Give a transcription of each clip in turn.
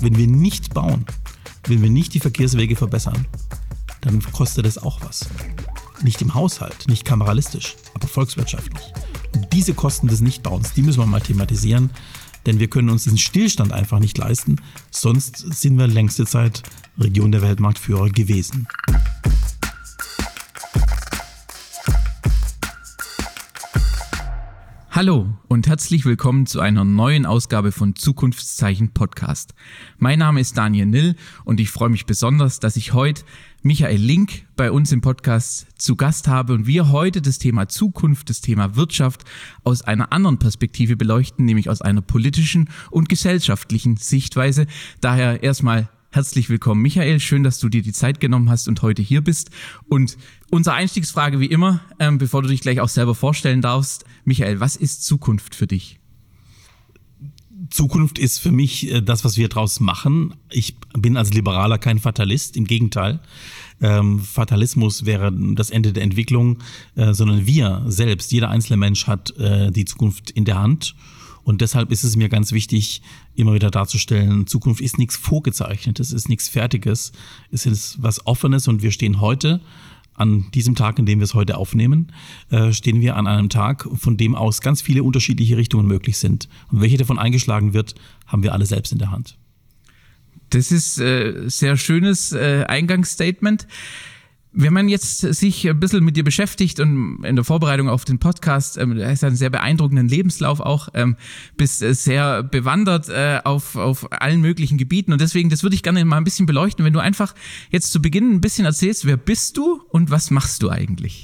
Wenn wir nicht bauen, wenn wir nicht die Verkehrswege verbessern, dann kostet das auch was. Nicht im Haushalt, nicht kameralistisch, aber volkswirtschaftlich. Und diese Kosten des Nichtbauens, die müssen wir mal thematisieren, denn wir können uns diesen Stillstand einfach nicht leisten, sonst sind wir längste Zeit Region der Weltmarktführer gewesen. Hallo und herzlich willkommen zu einer neuen Ausgabe von Zukunftszeichen Podcast. Mein Name ist Daniel Nill und ich freue mich besonders, dass ich heute Michael Link bei uns im Podcast zu Gast habe und wir heute das Thema Zukunft, das Thema Wirtschaft aus einer anderen Perspektive beleuchten, nämlich aus einer politischen und gesellschaftlichen Sichtweise. Daher erstmal herzlich willkommen, Michael. Schön, dass du dir die Zeit genommen hast und heute hier bist. Und unsere Einstiegsfrage wie immer, bevor du dich gleich auch selber vorstellen darfst. Michael, was ist Zukunft für dich? Zukunft ist für mich das, was wir daraus machen. Ich bin als Liberaler kein Fatalist, im Gegenteil. Fatalismus wäre das Ende der Entwicklung, sondern wir selbst, jeder einzelne Mensch hat die Zukunft in der Hand. Und deshalb ist es mir ganz wichtig, immer wieder darzustellen, Zukunft ist nichts Vorgezeichnetes, ist nichts Fertiges, es ist was Offenes und wir stehen heute, an diesem Tag, in dem wir es heute aufnehmen, stehen wir an einem Tag, von dem aus ganz viele unterschiedliche Richtungen möglich sind. Und welche davon eingeschlagen wird, haben wir alle selbst in der Hand. Das ist sehr schönes Eingangsstatement. Wenn man jetzt sich ein bisschen mit dir beschäftigt und in der Vorbereitung auf den Podcast, du hast einen sehr beeindruckenden Lebenslauf auch, bist sehr bewandert auf allen möglichen Gebieten und deswegen, das würde ich gerne mal ein bisschen beleuchten, wenn du einfach jetzt zu Beginn ein bisschen erzählst, wer bist du und was machst du eigentlich?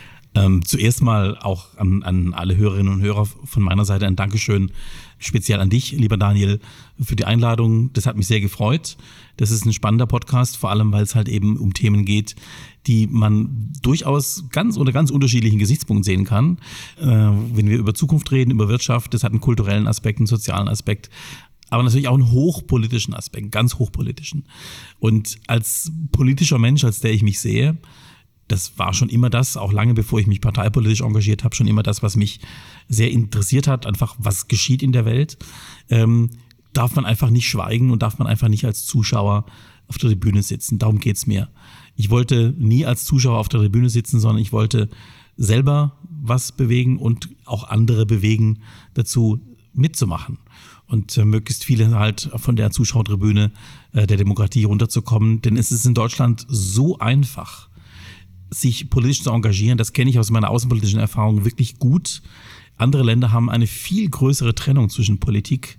Zuerst mal auch an alle Hörerinnen und Hörer von meiner Seite ein Dankeschön, speziell an dich, lieber Daniel, für die Einladung. Das hat mich sehr gefreut. Das ist ein spannender Podcast, vor allem, weil es halt eben um Themen geht, die man durchaus unter ganz unterschiedlichen Gesichtspunkten sehen kann. Wenn wir über Zukunft reden, über Wirtschaft, das hat einen kulturellen Aspekt, einen sozialen Aspekt, aber natürlich auch einen hochpolitischen Aspekt, einen ganz hochpolitischen. Und als politischer Mensch, als der ich mich sehe, das war schon immer das, auch lange bevor ich mich parteipolitisch engagiert habe, schon immer das, was mich sehr interessiert hat, einfach was geschieht in der Welt, darf man einfach nicht schweigen und darf man einfach nicht als Zuschauer auf der Tribüne sitzen. Darum geht's mir. Ich wollte nie als Zuschauer auf der Tribüne sitzen, sondern ich wollte selber was bewegen und auch andere bewegen, dazu mitzumachen. Und möglichst viele halt von der Zuschauertribüne der Demokratie runterzukommen. Denn es ist in Deutschland so einfach, sich politisch zu engagieren. Das kenne ich aus meiner außenpolitischen Erfahrung wirklich gut. Andere Länder haben eine viel größere Trennung zwischen Politik,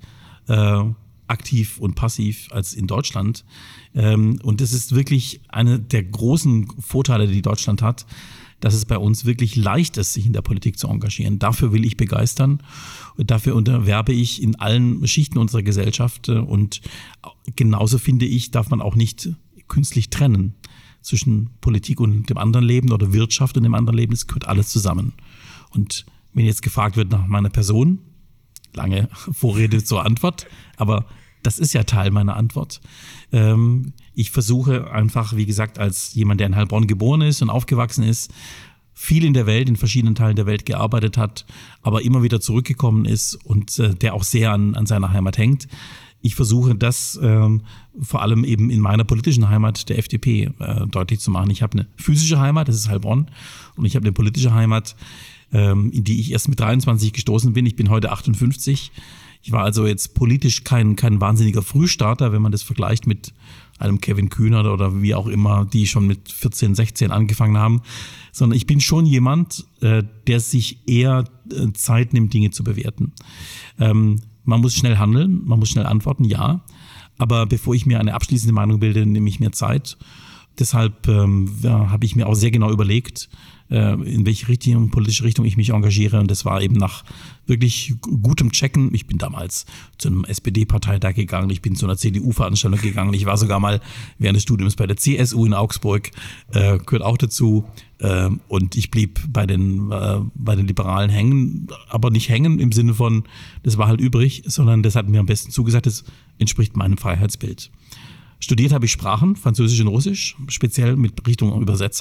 aktiv und passiv als in Deutschland. Und das ist wirklich einer der großen Vorteile, die Deutschland hat, dass es bei uns wirklich leicht ist, sich in der Politik zu engagieren. Dafür will ich begeistern und dafür werbe ich in allen Schichten unserer Gesellschaft. Und genauso finde ich, darf man auch nicht künstlich trennen zwischen Politik und dem anderen Leben oder Wirtschaft und dem anderen Leben. Es gehört alles zusammen. Und wenn jetzt gefragt wird nach meiner Person, lange Vorrede zur Antwort, aber das ist ja Teil meiner Antwort. Ich versuche einfach, wie gesagt, als jemand, der in Heilbronn geboren ist und aufgewachsen ist, viel in der Welt, in verschiedenen Teilen der Welt gearbeitet hat, aber immer wieder zurückgekommen ist und der auch sehr an seiner Heimat hängt. Ich versuche das vor allem eben in meiner politischen Heimat, der FDP, deutlich zu machen. Ich habe eine physische Heimat, das ist Heilbronn, und ich habe eine politische Heimat, in die ich erst mit 23 gestoßen bin. Ich bin heute 58. Ich war also jetzt politisch kein wahnsinniger Frühstarter, wenn man das vergleicht mit einem Kevin Kühnert oder wie auch immer, die schon mit 14, 16 angefangen haben, sondern ich bin schon jemand, der sich eher Zeit nimmt, Dinge zu bewerten. Man muss schnell handeln, man muss schnell antworten, ja, aber bevor ich mir eine abschließende Meinung bilde, nehme ich mir Zeit. Deshalb habe ich mir auch sehr genau überlegt, in welche politische Richtung ich mich engagiere. Und das war eben nach wirklich gutem Checken. Ich bin damals zu einem SPD-Parteitag gegangen, ich bin zu einer CDU-Veranstaltung gegangen, ich war sogar mal während des Studiums bei der CSU in Augsburg, gehört auch dazu. Und ich blieb bei den Liberalen hängen, aber nicht hängen im Sinne von, das war halt übrig, sondern das hat mir am besten zugesagt, das entspricht meinem Freiheitsbild. Studiert habe ich Sprachen, Französisch und Russisch, speziell mit Richtung Übersetzer.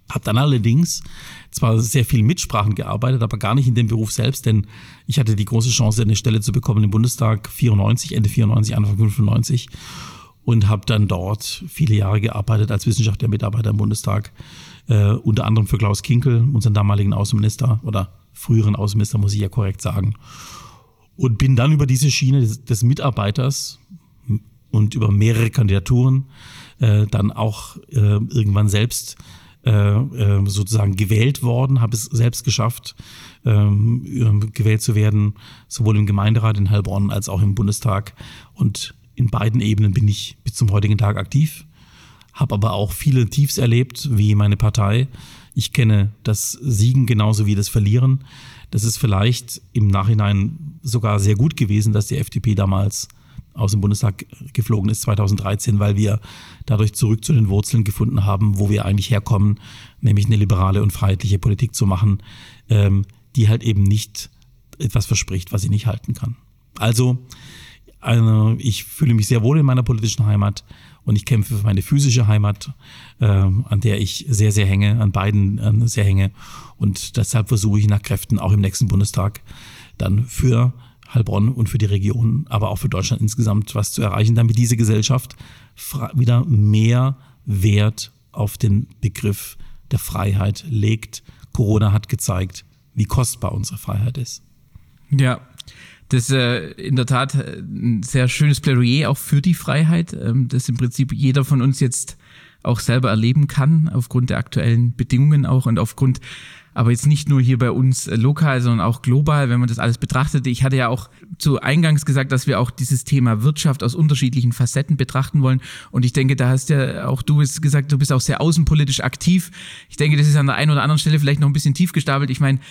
Habe dann allerdings zwar sehr viel Mitsprachen gearbeitet, aber gar nicht in dem Beruf selbst, denn ich hatte die große Chance, eine Stelle zu bekommen im Bundestag Ende 94, Anfang 95 und habe dann dort viele Jahre gearbeitet als wissenschaftlicher Mitarbeiter im Bundestag, unter anderem für Klaus Kinkel, unseren damaligen Außenminister oder früheren Außenminister, muss ich ja korrekt sagen. Und bin dann über diese Schiene des Mitarbeiters und über mehrere Kandidaturen dann auch irgendwann selbst sozusagen gewählt worden, habe es selbst geschafft, gewählt zu werden, sowohl im Gemeinderat in Heilbronn als auch im Bundestag. Und in beiden Ebenen bin ich bis zum heutigen Tag aktiv, habe aber auch viele Tiefs erlebt, wie meine Partei. Ich kenne das Siegen genauso wie das Verlieren. Das ist vielleicht im Nachhinein sogar sehr gut gewesen, dass die FDP damals aus dem Bundestag geflogen ist 2013, weil wir dadurch zurück zu den Wurzeln gefunden haben, wo wir eigentlich herkommen, nämlich eine liberale und freiheitliche Politik zu machen, die halt eben nicht etwas verspricht, was sie nicht halten kann. Also ich fühle mich sehr wohl in meiner politischen Heimat und ich kämpfe für meine physische Heimat, an der ich sehr, sehr hänge, an beiden sehr hänge. Und deshalb versuche ich nach Kräften auch im nächsten Bundestag dann für Heilbronn und für die Region, aber auch für Deutschland insgesamt was zu erreichen, damit diese Gesellschaft wieder mehr Wert auf den Begriff der Freiheit legt. Corona hat gezeigt, wie kostbar unsere Freiheit ist. Ja, das ist in der Tat ein sehr schönes Plädoyer auch für die Freiheit, das im Prinzip jeder von uns jetzt auch selber erleben kann, aufgrund der aktuellen Bedingungen auch und aufgrund, aber jetzt nicht nur hier bei uns lokal, sondern auch global, wenn man das alles betrachtet. Ich hatte ja auch zu Eingangs gesagt, dass wir auch dieses Thema Wirtschaft aus unterschiedlichen Facetten betrachten wollen. Und ich denke, da hast ja auch du gesagt, du bist auch sehr außenpolitisch aktiv. Ich denke, das ist an der einen oder anderen Stelle vielleicht noch ein bisschen tief gestapelt. Ich meine,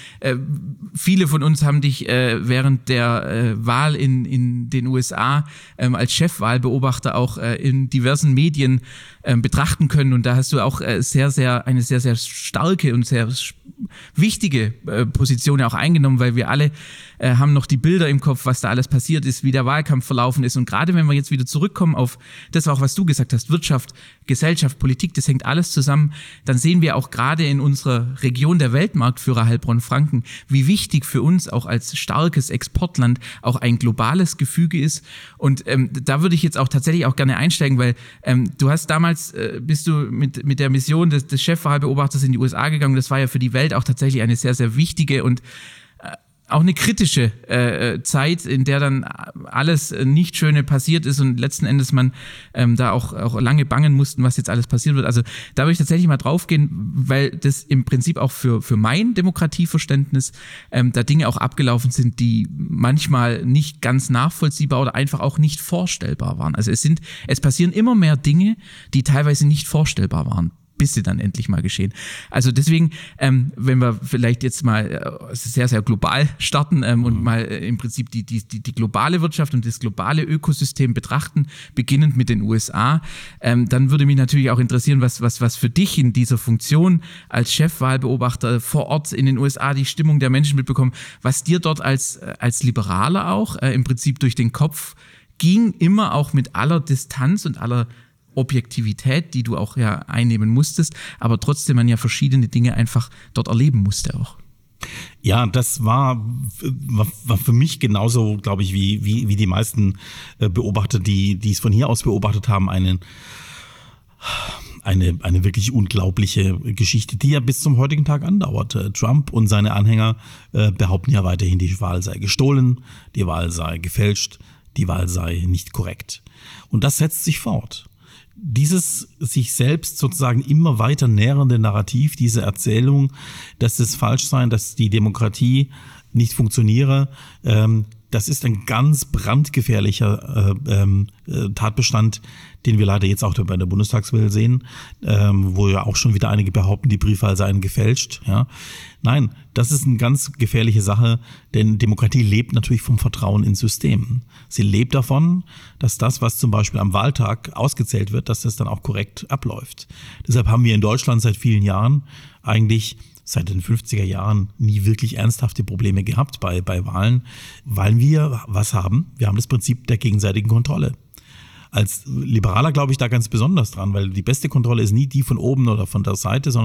viele von uns haben dich während der Wahl in den USA als Chefwahlbeobachter auch in diversen Medien betrachten können. Und da hast du auch eine sehr, sehr starke und sehr wichtige Position auch eingenommen, weil wir alle haben noch die Bilder im Kopf, was da alles passiert ist, wie der Wahlkampf verlaufen ist. Und gerade wenn wir jetzt wieder zurückkommen auf das auch, was du gesagt hast, Wirtschaft, Gesellschaft, Politik, das hängt alles zusammen, dann sehen wir auch gerade in unserer Region der Weltmarktführer Heilbronn-Franken, wie wichtig für uns auch als starkes Exportland auch ein globales Gefüge ist. Und da würde ich jetzt auch tatsächlich auch gerne einsteigen, weil du hast damals, bist du mit der Mission des Chefwahlbeobachters in die USA gegangen. Das war ja für die Welt auch tatsächlich eine sehr, sehr wichtige und auch eine kritische Zeit, in der dann alles nicht Schöne passiert ist und letzten Endes man da auch lange bangen mussten, was jetzt alles passiert wird. Also da würde ich tatsächlich mal draufgehen, weil das im Prinzip auch für mein Demokratieverständnis da Dinge auch abgelaufen sind, die manchmal nicht ganz nachvollziehbar oder einfach auch nicht vorstellbar waren. Also es passieren immer mehr Dinge, die teilweise nicht vorstellbar waren, bis sie dann endlich mal geschehen. Also deswegen, wenn wir vielleicht jetzt mal sehr, sehr global starten und mal im Prinzip die globale Wirtschaft und das globale Ökosystem betrachten, beginnend mit den USA, dann würde mich natürlich auch interessieren, was für dich in dieser Funktion als Chefwahlbeobachter vor Ort in den USA die Stimmung der Menschen mitbekommen, was dir dort als Liberaler auch im Prinzip durch den Kopf ging, immer auch mit aller Distanz und aller Objektivität, die du auch ja einnehmen musstest, aber trotzdem man ja verschiedene Dinge einfach dort erleben musste auch. Ja, das war für mich genauso, glaube ich, wie die meisten Beobachter, die es von hier aus beobachtet haben, eine wirklich unglaubliche Geschichte, die ja bis zum heutigen Tag andauert. Trump und seine Anhänger behaupten ja weiterhin, die Wahl sei gestohlen, die Wahl sei gefälscht, die Wahl sei nicht korrekt. Und das setzt sich fort. Dieses sich selbst sozusagen immer weiter nährende Narrativ, diese Erzählung, dass es falsch sei, dass die Demokratie nicht funktioniere, das ist ein ganz brandgefährlicher Tatbestand, den wir leider jetzt auch bei der Bundestagswahl sehen, wo ja auch schon wieder einige behaupten, die Briefwahl seien gefälscht. Ja. Nein, das ist eine ganz gefährliche Sache, denn Demokratie lebt natürlich vom Vertrauen ins System. Sie lebt davon, dass das, was zum Beispiel am Wahltag ausgezählt wird, dass das dann auch korrekt abläuft. Deshalb haben wir in Deutschland seit vielen Jahren eigentlich seit den 50er Jahren nie wirklich ernsthafte Probleme gehabt bei Wahlen, weil wir was haben? Wir haben das Prinzip der gegenseitigen Kontrolle. Als Liberaler glaube ich da ganz besonders dran, weil die beste Kontrolle ist nie die von oben oder von der Seite, sondern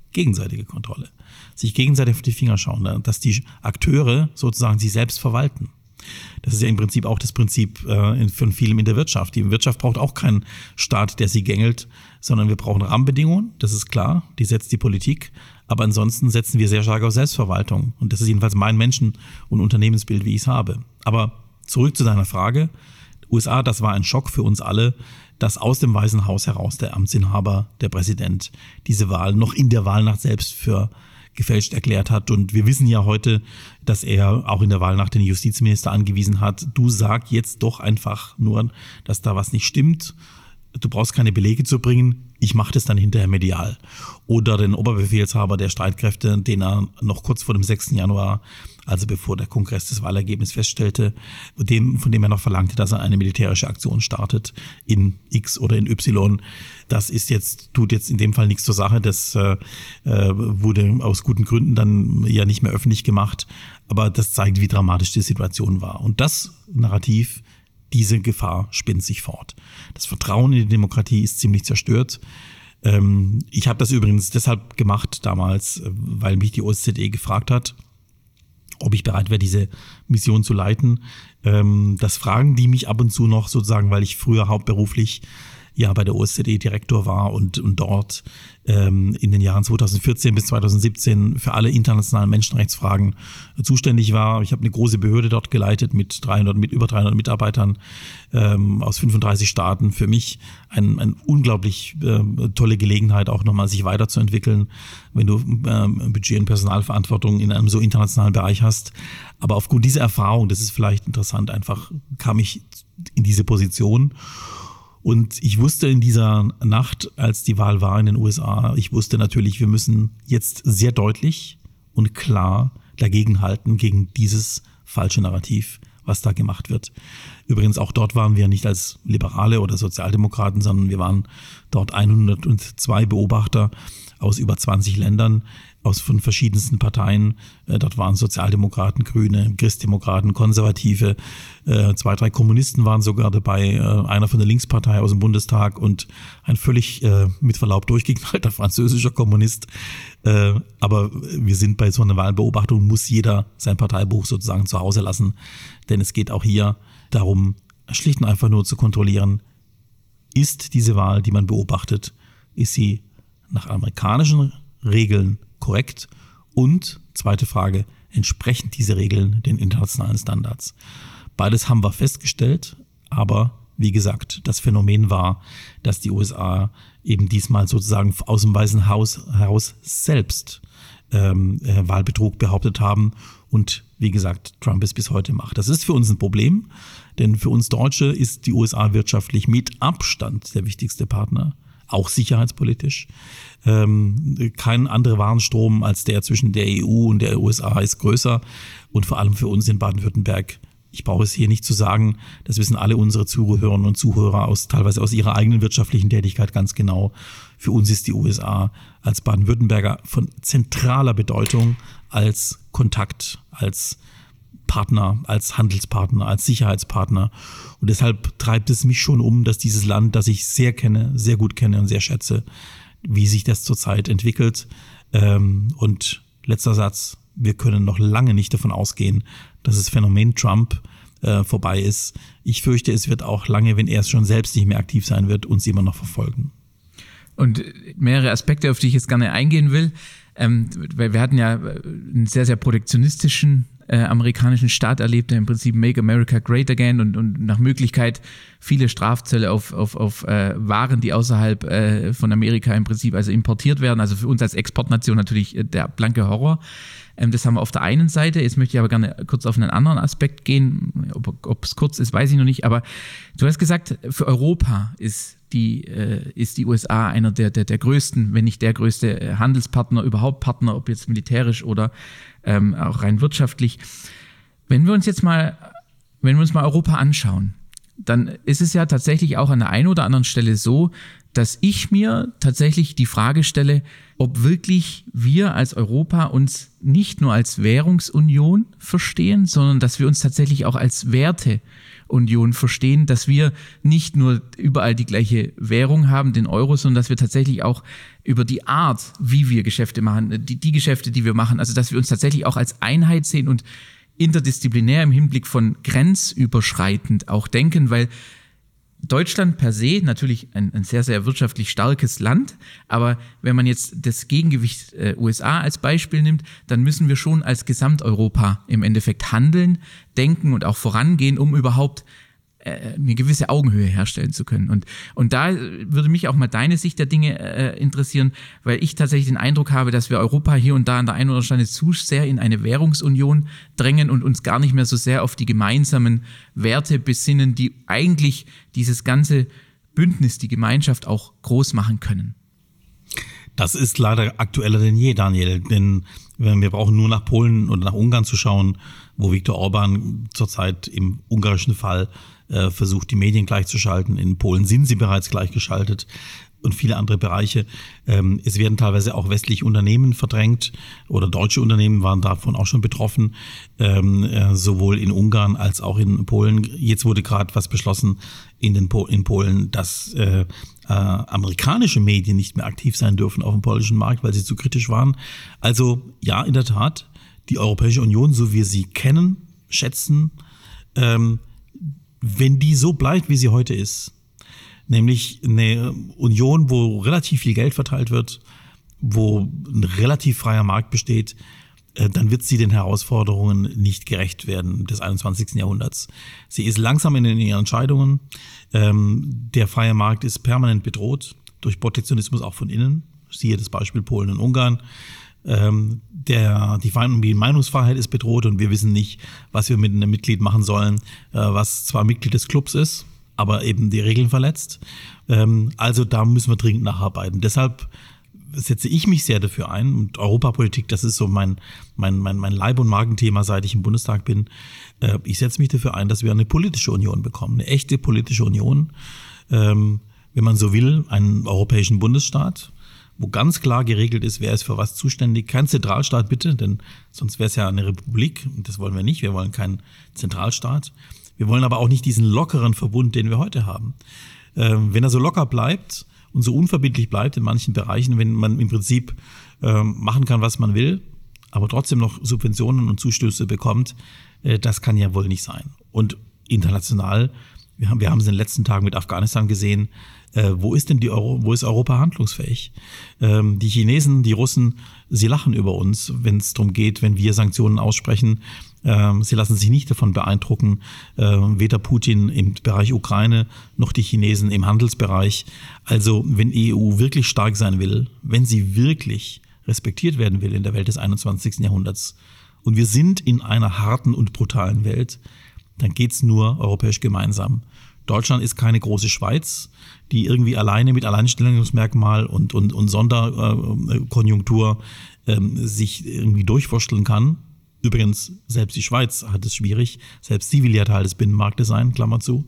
gegenseitige Kontrolle. Sich gegenseitig auf die Finger schauen, dass die Akteure sozusagen sich selbst verwalten. Das ist ja im Prinzip auch das Prinzip von vielem in der Wirtschaft. Die Wirtschaft braucht auch keinen Staat, der sie gängelt, sondern wir brauchen Rahmenbedingungen, das ist klar, die setzt die Politik. Aber ansonsten setzen wir sehr stark auf Selbstverwaltung. Und das ist jedenfalls mein Menschen- und Unternehmensbild, wie ich es habe. Aber zurück zu deiner Frage. USA, das war ein Schock für uns alle, dass aus dem Weißen Haus heraus der Amtsinhaber, der Präsident, diese Wahl noch in der Wahlnacht selbst für gefälscht erklärt hat. Und wir wissen ja heute, dass er auch in der Wahlnacht den Justizminister angewiesen hat, du sag jetzt doch einfach nur, dass da was nicht stimmt. Du brauchst keine Belege zu bringen, ich mache das dann hinterher medial. Oder den Oberbefehlshaber der Streitkräfte, den er noch kurz vor dem 6. Januar, also bevor der Kongress das Wahlergebnis feststellte, von dem er noch verlangte, dass er eine militärische Aktion startet in X oder in Y. Das tut jetzt in dem Fall nichts zur Sache. Das wurde aus guten Gründen dann ja nicht mehr öffentlich gemacht. Aber das zeigt, wie dramatisch die Situation war. Und das Narrativ, diese Gefahr spinnt sich fort. Das Vertrauen in die Demokratie ist ziemlich zerstört. Ich habe das übrigens deshalb gemacht damals, weil mich die OSZE gefragt hat, ob ich bereit wäre, diese Mission zu leiten. Das fragen die mich ab und zu noch sozusagen, weil ich früher hauptberuflich ja bei der OSZE Direktor war und dort in den Jahren 2014 bis 2017 für alle internationalen Menschenrechtsfragen zuständig war. Ich habe eine große Behörde dort geleitet mit über 300 Mitarbeitern aus 35 Staaten. Für mich eine unglaublich tolle Gelegenheit, auch nochmal sich weiterzuentwickeln, wenn du Budget- und Personalverantwortung in einem so internationalen Bereich hast. Aber aufgrund dieser Erfahrung, das ist vielleicht interessant, einfach kam ich in diese Position. Und ich wusste in dieser Nacht, als die Wahl war in den USA, ich wusste natürlich, wir müssen jetzt sehr deutlich und klar dagegenhalten, gegen dieses falsche Narrativ, was da gemacht wird. Übrigens, auch dort waren wir nicht als Liberale oder Sozialdemokraten, sondern wir waren dort 102 Beobachter aus über 20 Ländern, von verschiedensten Parteien. Dort waren Sozialdemokraten, Grüne, Christdemokraten, Konservative, 2, 3 Kommunisten waren sogar dabei, einer von der Linkspartei aus dem Bundestag und ein völlig mit Verlaub durchgeknallter französischer Kommunist. Aber wir sind bei so einer Wahlbeobachtung, muss jeder sein Parteibuch sozusagen zu Hause lassen, denn es geht auch hier darum, schlicht und einfach nur zu kontrollieren, ist diese Wahl, die man beobachtet, ist sie nach amerikanischen Regeln korrekt? Und, zweite Frage, entsprechen diese Regeln den internationalen Standards? Beides haben wir festgestellt, aber wie gesagt, das Phänomen war, dass die USA eben diesmal sozusagen aus dem Weißen Haus heraus selbst Wahlbetrug behauptet haben und wie gesagt, Trump es bis heute macht. Das ist für uns ein Problem, denn für uns Deutsche ist die USA wirtschaftlich mit Abstand der wichtigste Partner, auch sicherheitspolitisch. Kein anderer Warenstrom als der zwischen der EU und der USA ist größer und vor allem für uns in Baden-Württemberg. Ich brauche es hier nicht zu sagen, das wissen alle unsere Zuhörerinnen und Zuhörer teilweise aus ihrer eigenen wirtschaftlichen Tätigkeit ganz genau. Für uns ist die USA als Baden-Württemberger von zentraler Bedeutung als Kontakt, als Partner, als Handelspartner, als Sicherheitspartner. Und deshalb treibt es mich schon um, dass dieses Land, das ich sehr kenne, sehr gut kenne und sehr schätze, wie sich das zurzeit entwickelt. Und letzter Satz, wir können noch lange nicht davon ausgehen, dass das Phänomen Trump vorbei ist. Ich fürchte, es wird auch lange, wenn er es schon selbst nicht mehr aktiv sein wird, uns immer noch verfolgen. Und mehrere Aspekte, auf die ich jetzt gerne eingehen will, weil wir hatten ja einen sehr, sehr protektionistischen amerikanischen Staat erlebt, der im Prinzip Make America Great Again und nach Möglichkeit viele Strafzölle auf Waren, die außerhalb von Amerika im Prinzip also importiert werden. Also für uns als Exportnation natürlich der blanke Horror. Das haben wir auf der einen Seite. Jetzt möchte ich aber gerne kurz auf einen anderen Aspekt gehen. Ob es kurz ist, weiß ich noch nicht. Aber du hast gesagt, für Europa ist die USA einer der größten, wenn nicht der größte Handelspartner, überhaupt Partner, ob jetzt militärisch oder auch rein wirtschaftlich. Wenn wir uns mal Europa anschauen, dann ist es ja tatsächlich auch an der einen oder anderen Stelle so, dass ich mir tatsächlich die Frage stelle, ob wirklich wir als Europa uns nicht nur als Währungsunion verstehen, sondern dass wir uns tatsächlich auch als Werteunion verstehen, dass wir nicht nur überall die gleiche Währung haben, den Euro, sondern dass wir tatsächlich auch über die Art, wie wir Geschäfte machen, die Geschäfte, die wir machen, also dass wir uns tatsächlich auch als Einheit sehen und interdisziplinär im Hinblick von grenzüberschreitend auch denken, weil Deutschland per se natürlich ein sehr, sehr wirtschaftlich starkes Land, aber wenn man jetzt das Gegengewicht USA als Beispiel nimmt, dann müssen wir schon als Gesamteuropa im Endeffekt handeln, denken und auch vorangehen, um überhaupt eine gewisse Augenhöhe herstellen zu können. Und da würde mich auch mal deine Sicht der Dinge interessieren, weil ich tatsächlich den Eindruck habe, dass wir Europa hier und da an der einen oder anderen Stelle zu sehr in eine Währungsunion drängen und uns gar nicht mehr so sehr auf die gemeinsamen Werte besinnen, die eigentlich dieses ganze Bündnis, die Gemeinschaft auch groß machen können. Das ist leider aktueller denn je, Daniel, denn wir brauchen nur nach Polen oder nach Ungarn zu schauen, wo Viktor Orban zurzeit im ungarischen Fall versucht, die Medien gleichzuschalten. In Polen sind sie bereits gleichgeschaltet und viele andere Bereiche. Es werden teilweise auch westliche Unternehmen verdrängt oder deutsche Unternehmen waren davon auch schon betroffen, sowohl in Ungarn als auch in Polen. Jetzt wurde gerade was beschlossen in Polen, dass amerikanische Medien nicht mehr aktiv sein dürfen auf dem polnischen Markt, weil sie zu kritisch waren. Also ja, in der Tat, die Europäische Union, so wie wir sie kennen, schätzen, wenn die so bleibt, wie sie heute ist, nämlich eine Union, wo relativ viel Geld verteilt wird, wo ein relativ freier Markt besteht, dann wird sie den Herausforderungen nicht gerecht werden des 21. Jahrhunderts. Sie ist langsam in ihren Entscheidungen. Der freie Markt ist permanent bedroht durch Protektionismus auch von innen. Siehe das Beispiel Polen und Ungarn. Die Meinungsfreiheit ist bedroht und wir wissen nicht, was wir mit einem Mitglied machen sollen, was zwar Mitglied des Clubs ist, aber eben die Regeln verletzt. Also da müssen wir dringend nacharbeiten. Deshalb setze ich mich sehr dafür ein und Europapolitik, das ist so mein Leib- und Magenthema, seit ich im Bundestag bin. Ich setze mich dafür ein, dass wir eine politische Union bekommen, eine echte politische Union, wenn man so will, einen europäischen Bundesstaat, wo ganz klar geregelt ist, wer ist für was zuständig. Kein Zentralstaat bitte, denn sonst wäre es ja eine Republik und das wollen wir nicht. Wir wollen keinen Zentralstaat. Wir wollen aber auch nicht diesen lockeren Verbund, den wir heute haben. Wenn er so locker bleibt und so unverbindlich bleibt in manchen Bereichen, wenn man im Prinzip machen kann, was man will, aber trotzdem noch Subventionen und Zustöße bekommt, das kann ja wohl nicht sein. Und international, wir haben es in den letzten Tagen mit Afghanistan gesehen, wo ist Europa handlungsfähig? Die Chinesen, die Russen, sie lachen über uns, wenn es darum geht, wenn wir Sanktionen aussprechen. Sie lassen sich nicht davon beeindrucken, weder Putin im Bereich Ukraine noch die Chinesen im Handelsbereich. Also wenn die EU wirklich stark sein will, wenn sie wirklich respektiert werden will in der Welt des 21. Jahrhunderts und wir sind in einer harten und brutalen Welt, dann geht's nur europäisch gemeinsam. Deutschland ist keine große Schweiz, die irgendwie alleine mit Alleinstellungsmerkmal und Sonderkonjunktur sich irgendwie durchwursteln kann. Übrigens, selbst die Schweiz hat es schwierig. Selbst sie will ja Teil des Binnenmarktes sein, Klammer zu.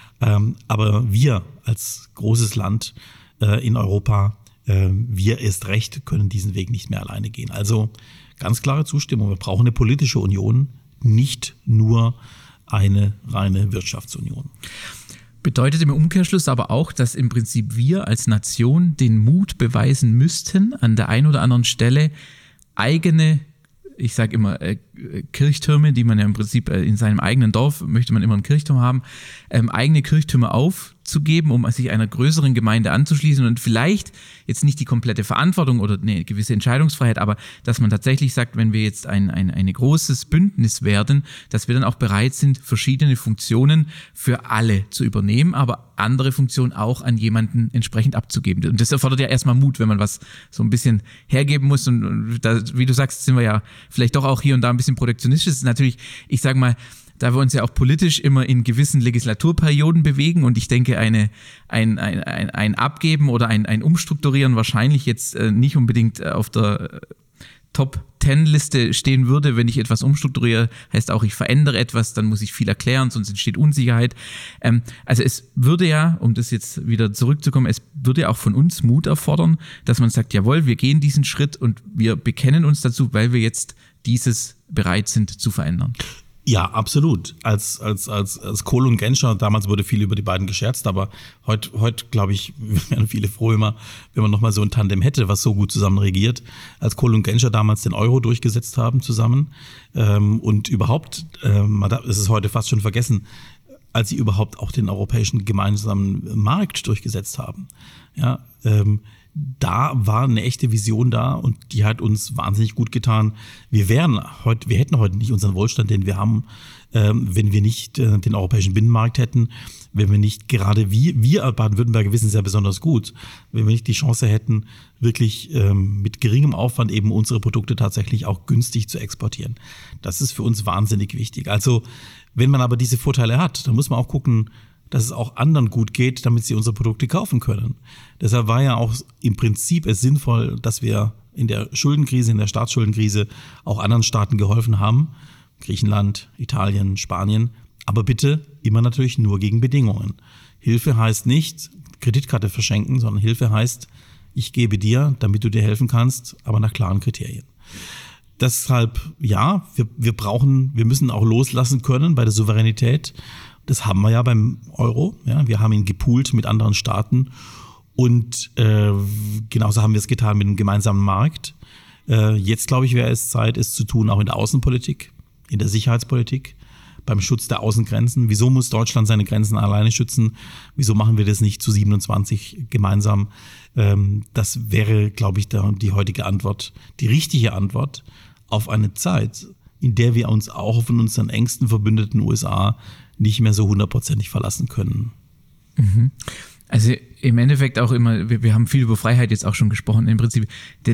Aber wir als großes Land in Europa, wir erst recht können diesen Weg nicht mehr alleine gehen. Also ganz klare Zustimmung. Wir brauchen eine politische Union, nicht nur eine reine Wirtschaftsunion. Bedeutet im Umkehrschluss aber auch, dass im Prinzip wir als Nation den Mut beweisen müssten, an der einen oder anderen Stelle eigene, ich sage immer Kirchtürme, die man ja im Prinzip in seinem eigenen Dorf, möchte man immer einen Kirchturm haben, eigene Kirchtürme aufzugeben, um sich einer größeren Gemeinde anzuschließen und vielleicht jetzt nicht die komplette Verantwortung oder eine gewisse Entscheidungsfreiheit, aber dass man tatsächlich sagt, wenn wir jetzt ein großes Bündnis werden, dass wir dann auch bereit sind, verschiedene Funktionen für alle zu übernehmen, aber andere Funktionen auch an jemanden entsprechend abzugeben. Und das erfordert ja erstmal Mut, wenn man was so ein bisschen hergeben muss und da, wie du sagst, sind wir ja vielleicht doch auch hier und da ein bisschen protektionistisch. Das ist natürlich, ich sage mal, da wir uns ja auch politisch immer in gewissen Legislaturperioden bewegen und ich denke, ein Abgeben oder ein Umstrukturieren wahrscheinlich jetzt nicht unbedingt auf der Top-10-Liste stehen würde, wenn ich etwas umstrukturiere, heißt auch, ich verändere etwas, dann muss ich viel erklären, sonst entsteht Unsicherheit. Also es würde ja, um das jetzt wieder zurückzukommen, es würde ja auch von uns Mut erfordern, dass man sagt, jawohl, wir gehen diesen Schritt und wir bekennen uns dazu, weil wir jetzt dieses bereit sind zu verändern. Ja, absolut. Als Kohl und Genscher, damals wurde viel über die beiden gescherzt, aber heute glaube ich, wären viele froh immer, wenn man nochmal so ein Tandem hätte, was so gut zusammen regiert. Als Kohl und Genscher damals den Euro durchgesetzt haben zusammen und überhaupt, es ist heute fast schon vergessen, als sie überhaupt auch den europäischen gemeinsamen Markt durchgesetzt haben. Ja, da war eine echte Vision da und die hat uns wahnsinnig gut getan. Wir hätten heute nicht unseren Wohlstand, den wir haben, wenn wir nicht den europäischen Binnenmarkt hätten, wenn wir nicht gerade wir Baden-Württemberger wissen es ja besonders gut, wenn wir nicht die Chance hätten, wirklich mit geringem Aufwand eben unsere Produkte tatsächlich auch günstig zu exportieren. Das ist für uns wahnsinnig wichtig. Also wenn man aber diese Vorteile hat, dann muss man auch gucken, dass es auch anderen gut geht, damit sie unsere Produkte kaufen können. Deshalb war ja auch im Prinzip es sinnvoll, dass wir in der Schuldenkrise, in der Staatsschuldenkrise auch anderen Staaten geholfen haben. Griechenland, Italien, Spanien. Aber bitte immer natürlich nur gegen Bedingungen. Hilfe heißt nicht Kreditkarte verschenken, sondern Hilfe heißt, ich gebe dir, damit du dir helfen kannst, aber nach klaren Kriterien. Deshalb, ja, wir müssen auch loslassen können bei der Souveränität. Das haben wir ja beim Euro. Ja, wir haben ihn gepoolt mit anderen Staaten und genauso haben wir es getan mit dem gemeinsamen Markt. Jetzt, glaube ich, wäre es Zeit, es zu tun, auch in der Außenpolitik, in der Sicherheitspolitik, beim Schutz der Außengrenzen. Wieso muss Deutschland seine Grenzen alleine schützen? Wieso machen wir das nicht zu 27 gemeinsam? Das wäre, glaube ich, die heutige Antwort, die richtige Antwort auf eine Zeit, in der wir uns auch von unseren engsten Verbündeten USA nicht mehr so 100%ig verlassen können. Also im Endeffekt auch immer, wir haben viel über Freiheit jetzt auch schon gesprochen, im Prinzip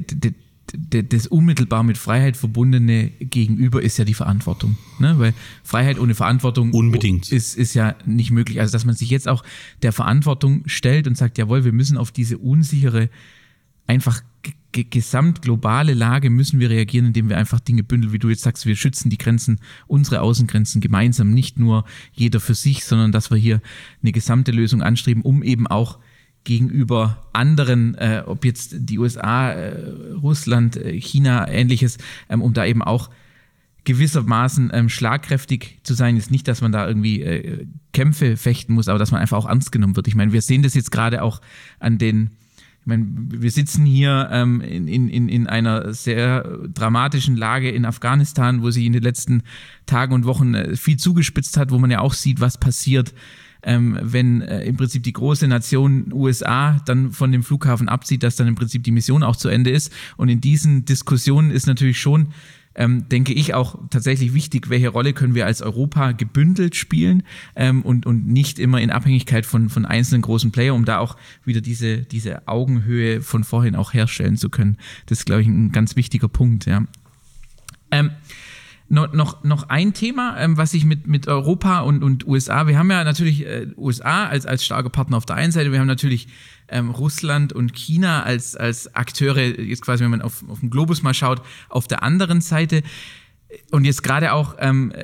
das unmittelbar mit Freiheit verbundene Gegenüber ist ja die Verantwortung, ne? Weil Freiheit ohne Verantwortung unbedingt ist ja nicht möglich. Also dass man sich jetzt auch der Verantwortung stellt und sagt, jawohl, wir müssen auf diese unsichere, einfach gesamtglobale Lage müssen wir reagieren, indem wir einfach Dinge bündeln, wie du jetzt sagst, wir schützen die Grenzen, unsere Außengrenzen gemeinsam, nicht nur jeder für sich, sondern dass wir hier eine gesamte Lösung anstreben, um eben auch gegenüber anderen, ob jetzt die USA, Russland, China, Ähnliches, um da eben auch gewissermaßen schlagkräftig zu sein, ist nicht, dass man da irgendwie Kämpfe fechten muss, aber dass man einfach auch ernst genommen wird. Ich meine, wir sehen das jetzt gerade auch an den, ich meine, wir sitzen hier in einer sehr dramatischen Lage in Afghanistan, wo sich in den letzten Tagen und Wochen viel zugespitzt hat, wo man ja auch sieht, was passiert, wenn im Prinzip die große Nation USA dann von dem Flughafen abzieht, dass dann im Prinzip die Mission auch zu Ende ist. Und in diesen Diskussionen ist natürlich schon, denke ich, auch tatsächlich wichtig, welche Rolle können wir als Europa gebündelt spielen und nicht immer in Abhängigkeit von einzelnen großen Playern, um da auch wieder diese Augenhöhe von vorhin auch herstellen zu können. Das ist, glaube ich, ein ganz wichtiger Punkt, ja. Noch ein Thema, was ich mit Europa und USA, wir haben ja natürlich USA als starker Partner auf der einen Seite, wir haben natürlich Russland und China als Akteure, jetzt quasi, wenn man auf den Globus mal schaut, auf der anderen Seite. Und jetzt gerade auch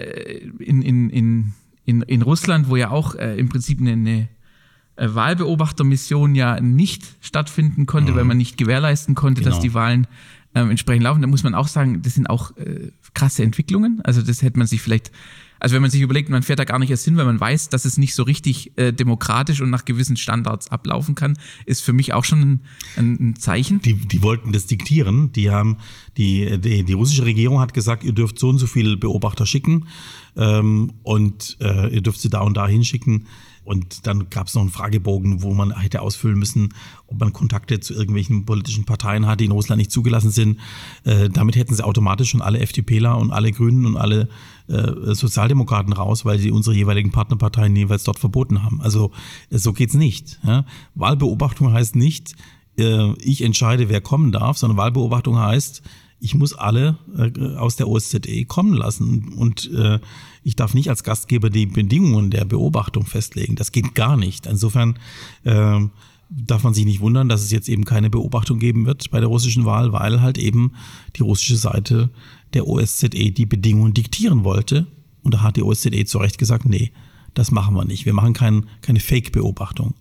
in Russland, wo ja auch im Prinzip eine Wahlbeobachtermission ja nicht stattfinden konnte, weil man nicht gewährleisten konnte, dass die Wahlen entsprechend laufen. Da muss man auch sagen, das sind auch krasse Entwicklungen. Also das hätte man sich vielleicht, also wenn man sich überlegt, man fährt da gar nicht erst hin, weil man weiß, dass es nicht so richtig demokratisch und nach gewissen Standards ablaufen kann, ist für mich auch schon ein Zeichen. Die wollten das diktieren. Die russische Regierung hat gesagt, ihr dürft so und so viele Beobachter schicken und ihr dürft sie da und da hinschicken. Und dann gab es noch einen Fragebogen, wo man hätte ausfüllen müssen, ob man Kontakte zu irgendwelchen politischen Parteien hat, die in Russland nicht zugelassen sind. Damit hätten sie automatisch schon alle FDPler und alle Grünen und alle Sozialdemokraten raus, weil sie unsere jeweiligen Partnerparteien jeweils dort verboten haben. Also so geht's nicht. Ja? Wahlbeobachtung heißt nicht, ich entscheide, wer kommen darf, sondern Wahlbeobachtung heißt, ich muss alle aus der OSZE kommen lassen und ich darf nicht als Gastgeber die Bedingungen der Beobachtung festlegen. Das geht gar nicht. Insofern darf man sich nicht wundern, dass es jetzt eben keine Beobachtung geben wird bei der russischen Wahl, weil halt eben die russische Seite der OSZE die Bedingungen diktieren wollte. Und da hat die OSZE zu Recht gesagt, nee, das machen wir nicht. Wir machen keine Fake-Beobachtung.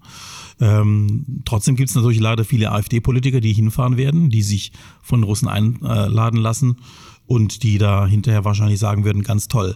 Trotzdem gibt es natürlich leider viele AfD-Politiker, die hinfahren werden, die sich von Russen einladen lassen und die da hinterher wahrscheinlich sagen würden, ganz toll.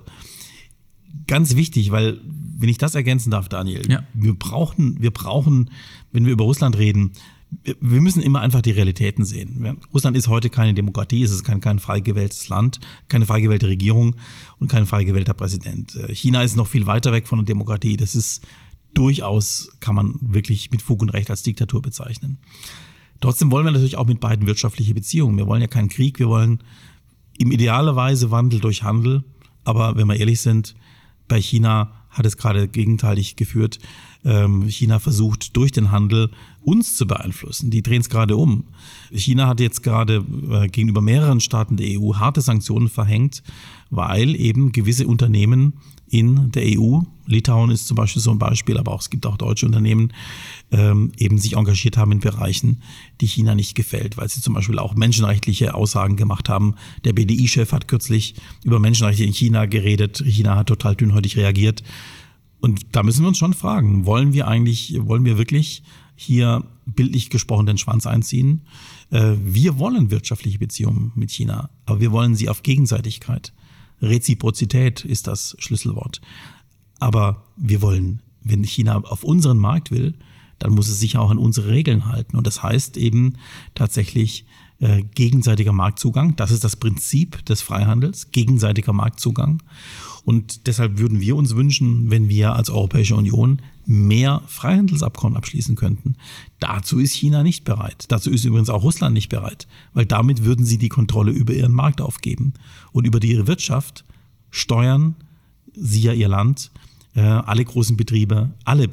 Ganz wichtig, weil, wenn ich das ergänzen darf, Daniel, ja. wir brauchen, wenn wir über Russland reden, wir müssen immer einfach die Realitäten sehen. Russland ist heute keine Demokratie, es ist kein frei gewähltes Land, keine frei gewählte Regierung und kein frei gewählter Präsident. China ist noch viel weiter weg von der Demokratie. Das ist durchaus, kann man wirklich mit Fug und Recht als Diktatur bezeichnen. Trotzdem wollen wir natürlich auch mit beiden wirtschaftliche Beziehungen. Wir wollen ja keinen Krieg, wir wollen im idealerweise Wandel durch Handel. Aber wenn wir ehrlich sind, bei China hat es gerade gegenteilig geführt. China versucht durch den Handel uns zu beeinflussen. Die drehen es gerade um. China hat jetzt gerade gegenüber mehreren Staaten der EU harte Sanktionen verhängt, weil eben gewisse Unternehmen in der EU, Litauen ist zum Beispiel so ein Beispiel, aber es gibt auch deutsche Unternehmen, eben sich engagiert haben in Bereichen, die China nicht gefällt, weil sie zum Beispiel auch menschenrechtliche Aussagen gemacht haben. Der BDI-Chef hat kürzlich über Menschenrechte in China geredet. China hat total dünnhäutig reagiert. Und da müssen wir uns schon fragen, wollen wir wirklich hier bildlich gesprochen den Schwanz einziehen? Wir wollen wirtschaftliche Beziehungen mit China, aber wir wollen sie auf Gegenseitigkeit. Reziprozität ist das Schlüsselwort. Aber wir wollen, wenn China auf unseren Markt will, dann muss es sich auch an unsere Regeln halten. Und das heißt eben tatsächlich gegenseitiger Marktzugang. Das ist das Prinzip des Freihandels, gegenseitiger Marktzugang. Und deshalb würden wir uns wünschen, wenn wir als Europäische Union mehr Freihandelsabkommen abschließen könnten. Dazu ist China nicht bereit. Dazu ist übrigens auch Russland nicht bereit, weil damit würden sie die Kontrolle über ihren Markt aufgeben. Und über ihre Wirtschaft steuern sie ja ihr Land, alle großen Betriebe, alle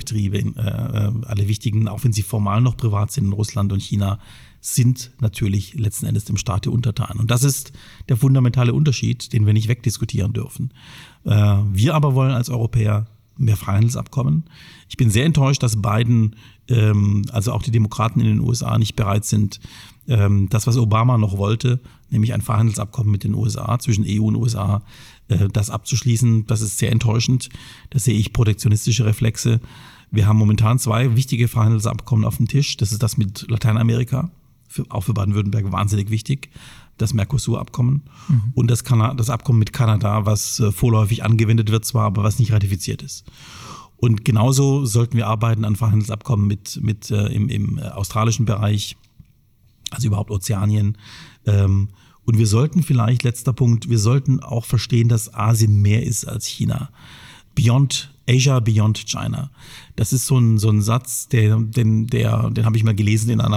wichtigen, auch wenn sie formal noch privat sind in Russland und China, sind natürlich letzten Endes dem Staat untertan. Und das ist der fundamentale Unterschied, den wir nicht wegdiskutieren dürfen. Wir aber wollen als Europäer mehr Freihandelsabkommen. Ich bin sehr enttäuscht, dass Biden, also auch die Demokraten in den USA, nicht bereit sind, das, was Obama noch wollte, nämlich ein Freihandelsabkommen mit den USA, zwischen EU und USA, das abzuschließen. Das ist sehr enttäuschend. Da sehe ich protektionistische Reflexe. Wir haben momentan 2 wichtige Freihandelsabkommen auf dem Tisch. Das ist das mit Lateinamerika, auch für Baden-Württemberg wahnsinnig wichtig, das Mercosur-Abkommen und das Abkommen mit Kanada, was vorläufig angewendet wird zwar, aber was nicht ratifiziert ist. Und genauso sollten wir arbeiten an Freihandelsabkommen im australischen Bereich, also überhaupt Ozeanien. Und wir sollten vielleicht, letzter Punkt, wir sollten auch verstehen, dass Asien mehr ist als China. Asia beyond China. Das ist so ein Satz, den habe ich mal gelesen in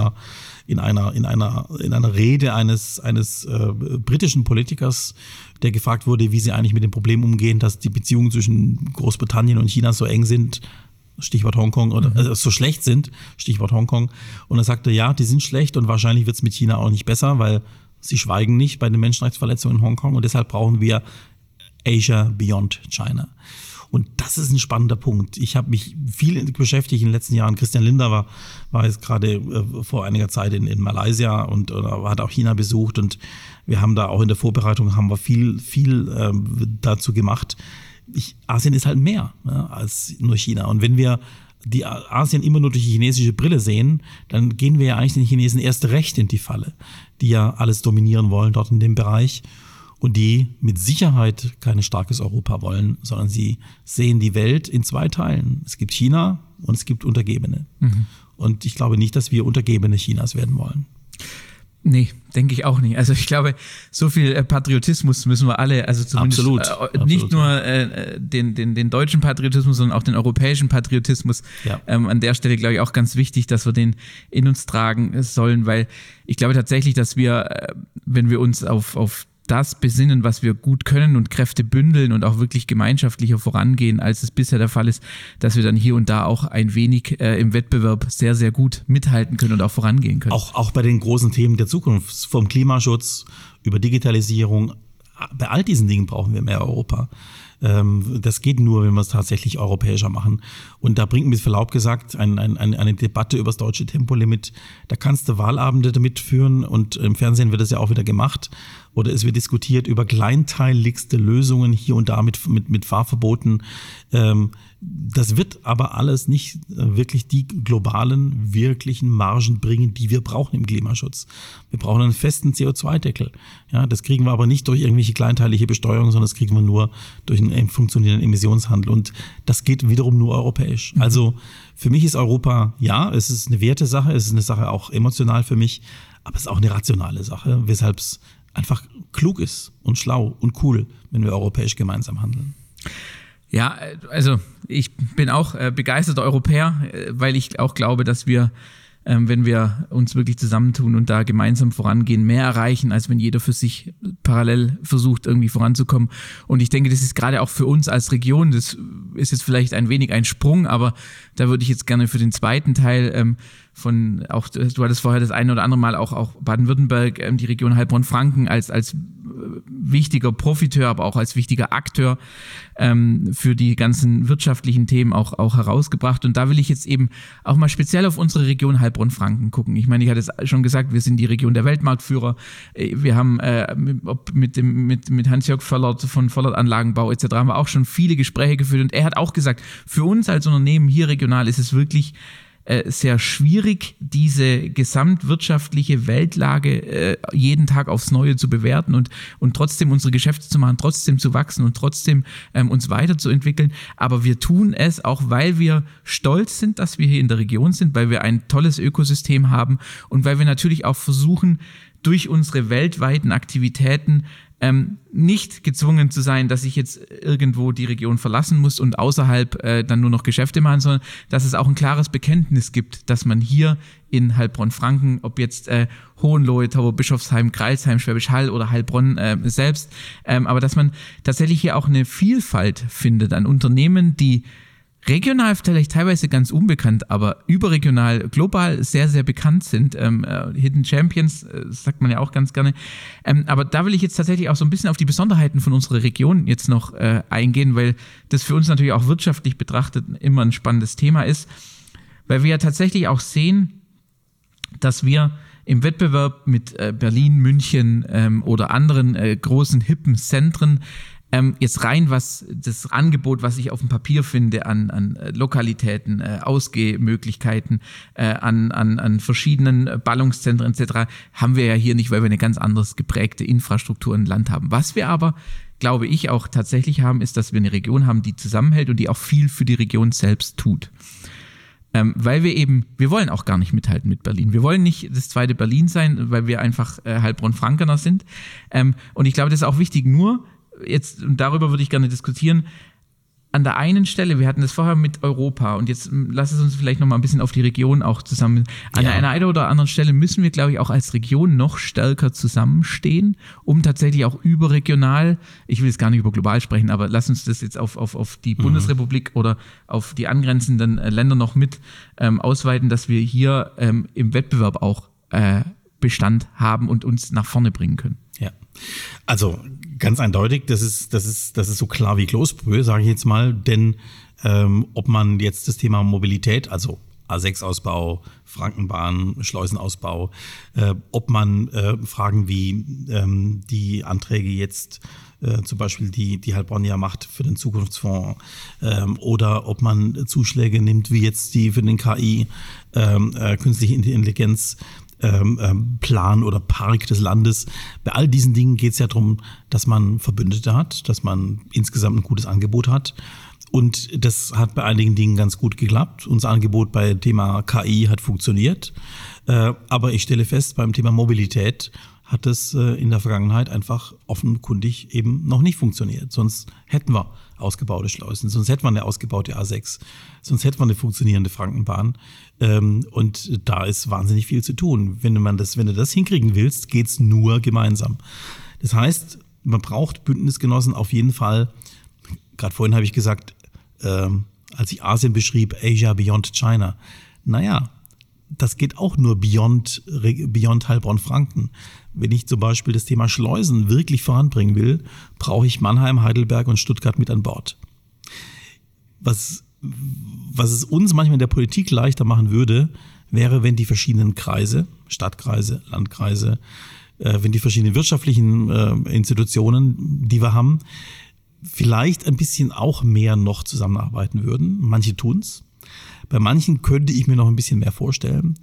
einer Rede eines britischen Politikers, der gefragt wurde, wie sie eigentlich mit dem Problem umgehen, dass die Beziehungen zwischen Großbritannien und China so eng sind, Stichwort Hongkong, oder so schlecht sind, Stichwort Hongkong. Und er sagte, ja, die sind schlecht und wahrscheinlich wird es mit China auch nicht besser, weil sie schweigen nicht bei den Menschenrechtsverletzungen in Hongkong und deshalb brauchen wir Asia beyond China. Und das ist ein spannender Punkt. Ich habe mich viel beschäftigt in den letzten Jahren. Christian Lindner war jetzt gerade vor einiger Zeit in Malaysia und hat auch China besucht. Und wir haben da auch in der Vorbereitung viel dazu gemacht. Asien ist halt mehr als nur China. Und wenn wir die Asien immer nur durch die chinesische Brille sehen, dann gehen wir ja eigentlich den Chinesen erst recht in die Falle, die ja alles dominieren wollen dort in dem Bereich. Und die mit Sicherheit kein starkes Europa wollen, sondern sie sehen die Welt in 2 Teilen. Es gibt China und es gibt Untergebene. Und ich glaube nicht, dass wir Untergebene Chinas werden wollen. Nee, denke ich auch nicht. Also ich glaube, so viel Patriotismus müssen wir alle, also zumindest nicht nur den deutschen Patriotismus, sondern auch den europäischen Patriotismus. Ja. An der Stelle glaube ich auch ganz wichtig, dass wir den in uns tragen sollen, weil ich glaube tatsächlich, dass wir, wenn wir uns auf das besinnen, was wir gut können und Kräfte bündeln und auch wirklich gemeinschaftlicher vorangehen, als es bisher der Fall ist, dass wir dann hier und da auch ein wenig im Wettbewerb sehr, sehr gut mithalten können und auch vorangehen können. Auch bei den großen Themen der Zukunft, vom Klimaschutz über Digitalisierung, bei all diesen Dingen brauchen wir mehr Europa. Das geht nur, wenn wir es tatsächlich europäischer machen. Und da bringt mit Verlaub gesagt eine Debatte über das deutsche Tempolimit. Da kannst du Wahlabende damit führen und im Fernsehen wird das ja auch wieder gemacht. Oder es wird diskutiert über kleinteiligste Lösungen hier und da mit Fahrverboten. Das wird aber alles nicht wirklich die globalen, wirklichen Margen bringen, die wir brauchen im Klimaschutz. Wir brauchen einen festen CO2-Deckel. Ja, das kriegen wir aber nicht durch irgendwelche kleinteilige Besteuerung, sondern das kriegen wir nur durch einen funktionierenden Emissionshandel. Und das geht wiederum nur europäisch. Also für mich ist Europa, ja, es ist eine Wertesache, es ist eine Sache auch emotional für mich, aber es ist auch eine rationale Sache, weshalb es einfach klug ist und schlau und cool, wenn wir europäisch gemeinsam handeln. Ja, also ich bin auch begeisterter Europäer, weil ich auch glaube, dass wir, wenn wir uns wirklich zusammentun und da gemeinsam vorangehen, mehr erreichen, als wenn jeder für sich parallel versucht, irgendwie voranzukommen. Und ich denke, das ist gerade auch für uns als Region, das ist jetzt vielleicht ein wenig ein Sprung, aber da würde ich jetzt gerne für den zweiten Teil von auch, du hattest vorher das eine oder andere Mal auch Baden-Württemberg, die Region Heilbronn-Franken als wichtiger Profiteur, aber auch als wichtiger Akteur für die ganzen wirtschaftlichen Themen auch herausgebracht. Und da will ich jetzt eben auch mal speziell auf unsere Region Heilbronn-Franken gucken. Ich meine, ich hatte es schon gesagt, wir sind die Region der Weltmarktführer. Wir haben mit Hans-Jörg Völlert von Völlert Anlagenbau etc. haben wir auch schon viele Gespräche geführt. Und er hat auch gesagt, für uns als Unternehmen hier regional ist es wirklich sehr schwierig, diese gesamtwirtschaftliche Weltlage jeden Tag aufs Neue zu bewerten und trotzdem unsere Geschäfte zu machen, trotzdem zu wachsen und trotzdem uns weiterzuentwickeln. Aber wir tun es auch, weil wir stolz sind, dass wir hier in der Region sind, weil wir ein tolles Ökosystem haben und weil wir natürlich auch versuchen, durch unsere weltweiten Aktivitäten nicht gezwungen zu sein, dass ich jetzt irgendwo die Region verlassen muss und außerhalb dann nur noch Geschäfte machen, sondern dass es auch ein klares Bekenntnis gibt, dass man hier in Heilbronn-Franken, ob jetzt Hohenlohe, Tauberbischofsheim, Crailsheim, Schwäbisch Hall oder Heilbronn selbst, aber dass man tatsächlich hier auch eine Vielfalt findet an Unternehmen, die regional vielleicht teilweise ganz unbekannt, aber überregional, global sehr, sehr bekannt sind. Hidden Champions, sagt man ja auch ganz gerne. Aber da will ich jetzt tatsächlich auch so ein bisschen auf die Besonderheiten von unserer Region jetzt noch eingehen, weil das für uns natürlich auch wirtschaftlich betrachtet immer ein spannendes Thema ist, weil wir ja tatsächlich auch sehen, dass wir im Wettbewerb mit Berlin, München oder anderen großen, hippen Zentren jetzt rein, was das Angebot, was ich auf dem Papier finde, an Lokalitäten, Ausgehmöglichkeiten, an verschiedenen Ballungszentren etc., haben wir ja hier nicht, weil wir eine ganz anders geprägte Infrastruktur im Land haben. Was wir aber, glaube ich, auch tatsächlich haben, ist, dass wir eine Region haben, die zusammenhält und die auch viel für die Region selbst tut. Weil wir wollen auch gar nicht mithalten mit Berlin. Wir wollen nicht das zweite Berlin sein, weil wir einfach Heilbronn-Frankener sind. Und ich glaube, das ist auch wichtig, nur jetzt, und darüber würde ich gerne diskutieren, an der einen Stelle, wir hatten das vorher mit Europa und jetzt lass es uns vielleicht nochmal ein bisschen auf die Region auch zusammen, an einer oder anderen Stelle müssen wir, glaube ich, auch als Region noch stärker zusammenstehen, um tatsächlich auch überregional, ich will jetzt gar nicht über global sprechen, aber lass uns das jetzt auf die Bundesrepublik oder auf die angrenzenden Länder noch mit ausweiten, dass wir hier im Wettbewerb auch Bestand haben und uns nach vorne bringen können. Ja, also ganz eindeutig, das ist so klar wie Kloßbrühe, sage ich jetzt mal, denn ob man jetzt das Thema Mobilität, also A6-Ausbau, Frankenbahn, Schleusenausbau, ob man Fragen wie die Anträge jetzt zum Beispiel die Heilbronn ja macht für den Zukunftsfonds oder ob man Zuschläge nimmt wie jetzt die für den KI, künstliche Intelligenz, Plan oder Park des Landes. Bei all diesen Dingen geht es ja darum, dass man Verbündete hat, dass man insgesamt ein gutes Angebot hat. Und das hat bei einigen Dingen ganz gut geklappt. Unser Angebot bei Thema KI hat funktioniert. Aber ich stelle fest, beim Thema Mobilität hat es in der Vergangenheit einfach offenkundig eben noch nicht funktioniert. Sonst hätten wir ausgebaute Schleusen, sonst hätten wir eine ausgebaute A6, sonst hätten wir eine funktionierende Frankenbahn. Und da ist wahnsinnig viel zu tun. Wenn du das hinkriegen willst, geht's nur gemeinsam. Das heißt, man braucht Bündnisgenossen auf jeden Fall. Gerade vorhin habe ich gesagt, als ich Asien beschrieb, Asia beyond China. Naja, das geht auch nur beyond Heilbronn-Franken. Wenn ich zum Beispiel das Thema Schleusen wirklich voranbringen will, brauche ich Mannheim, Heidelberg und Stuttgart mit an Bord. Was es uns manchmal in der Politik leichter machen würde, wäre, wenn die verschiedenen Kreise, Stadtkreise, Landkreise, wenn die verschiedenen wirtschaftlichen Institutionen, die wir haben, vielleicht ein bisschen auch mehr noch zusammenarbeiten würden. Manche tun's. Bei manchen könnte ich mir noch ein bisschen mehr vorstellen.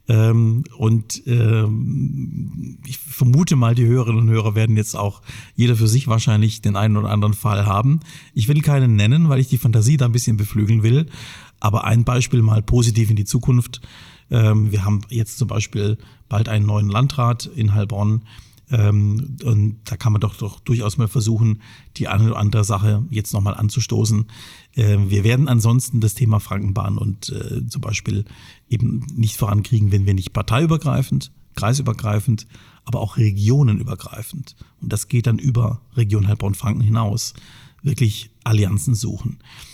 Ich vermute mal, die Hörerinnen und Hörer werden jetzt auch jeder für sich wahrscheinlich den einen oder anderen Fall haben. Ich will keinen nennen, weil ich die Fantasie da ein bisschen beflügeln will. Aber ein Beispiel mal positiv in die Zukunft. Wir haben jetzt zum Beispiel bald einen neuen Landrat in Heilbronn. Und da kann man doch durchaus mal versuchen, die eine oder andere Sache jetzt nochmal anzustoßen. Wir werden ansonsten das Thema Frankenbahn und zum Beispiel eben nicht vorankriegen, wenn wir nicht parteiübergreifend, kreisübergreifend, aber auch regionenübergreifend, und das geht dann über Region Heilbronn-Franken hinaus, wirklich Allianzen suchen.